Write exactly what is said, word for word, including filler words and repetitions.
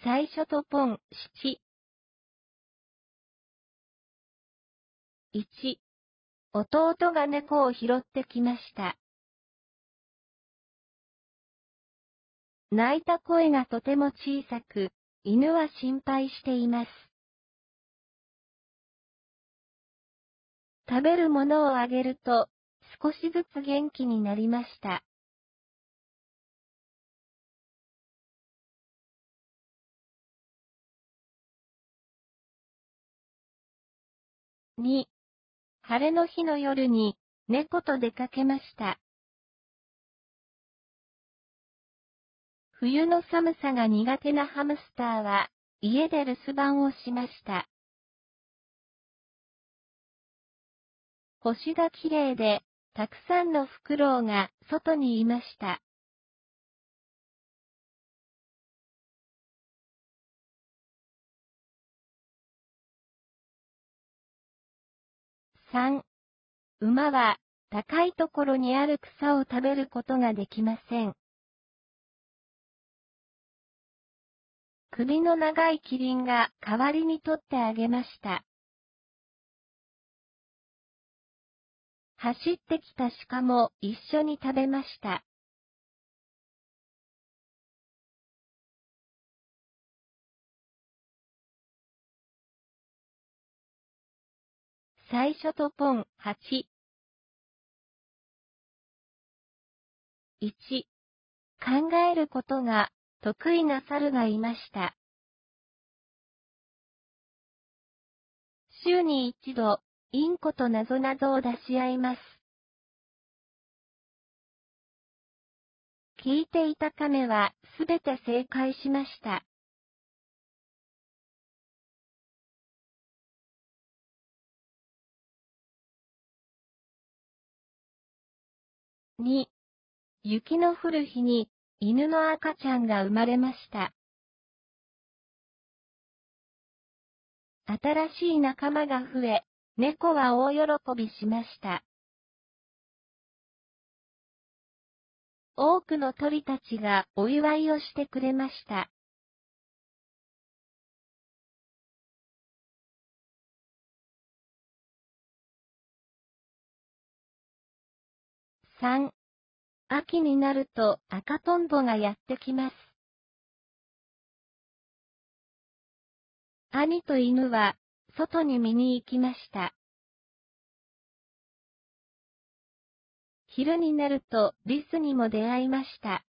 最初とポン、七。いち、弟が猫を拾ってきました。泣いた声がとても小さく、犬は心配しています。食べるものをあげると、少しずつ元気になりました。に、晴れの日の夜に、猫と出かけました。冬の寒さが苦手なハムスターは、家で留守番をしました。星がきれいで、たくさんのフクロウが外にいました。さん、馬は高いところにある草を食べることができません。首の長いキリンが代わりに取ってあげました。走ってきた鹿も一緒に食べました。最初とポン、はち。いち、考えることが得意な猿がいました。週に一度、インコとなぞなぞを出し合います。聞いていた亀はすべて正解しました。に、雪の降る日に犬の赤ちゃんが生まれました。新しい仲間が増え、猫は大喜びしました。多くの鳥たちがお祝いをしてくれました。さん、秋になると赤とんぼがやってきます。兄と犬は外に見に行きました。昼になるとリスにも出会いました。